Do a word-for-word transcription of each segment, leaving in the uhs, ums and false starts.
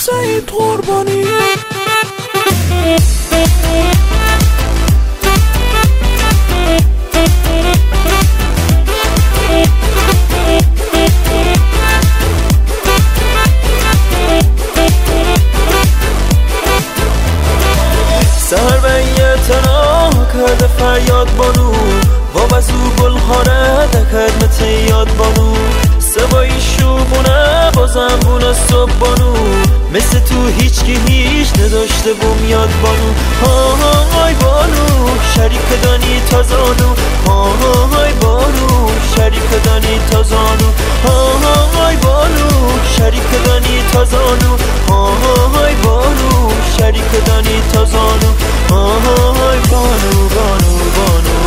سعید قربانی. سهر بیت تنها کرده فریاد بانو، با بزو گل خانه دکرد یاد بانو، سوایی شوبونه بازم بونه صبح بانو، مثل تو هیچ کی هیچ نداشته بوم یاد بانو. ها های بانو شریک دانی تازانو، ها های بانو شریک دانی تازانو، ها های بانو شریک دانی تازانو، ها های بانو شریک دانی تازانو، ها های بانو بانو بانو.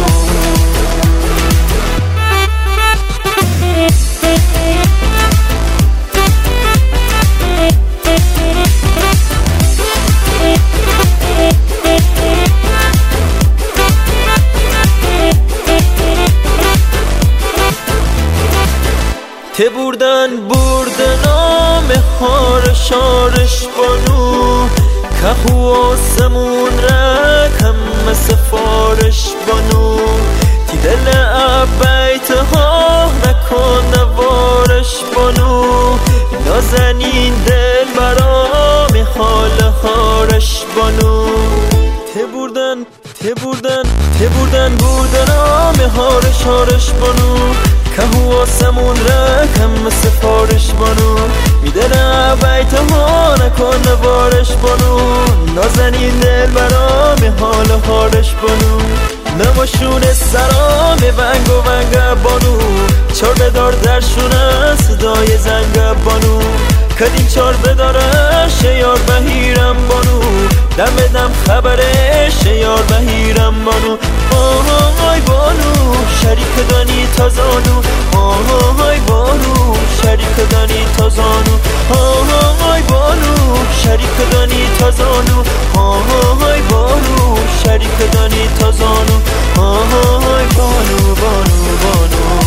ته بردن برد نام خارش آرش بانو، کهو آسمون رکم سفارش بانو، تی دل عبیت ها نکن نوارش بانو، نازنین دل برام حال خارش بانو. ته بردن ته بردن ته بردن برد نام خارش آرش بانو، کهو آسمون رکم سفارش بانو، میدنم بیت ها نکن نوارش بانو، نازنین دل برام حال خارش بانو، نماشون سرام ونگ و ونگ بانو، چار بدار درشونه صدای زنگ بانو، کدین چار بداره شیار بهیرم بانو، دم دم خبره شیار بهیرم بانو. آهای بانو شریک دانی تازانو، آهای بانو شریک دانی تازانو، آهای بانو شریک دانی تازانو، آهای بانو شریک دانی تازانو، آهای بانو بانو بانو.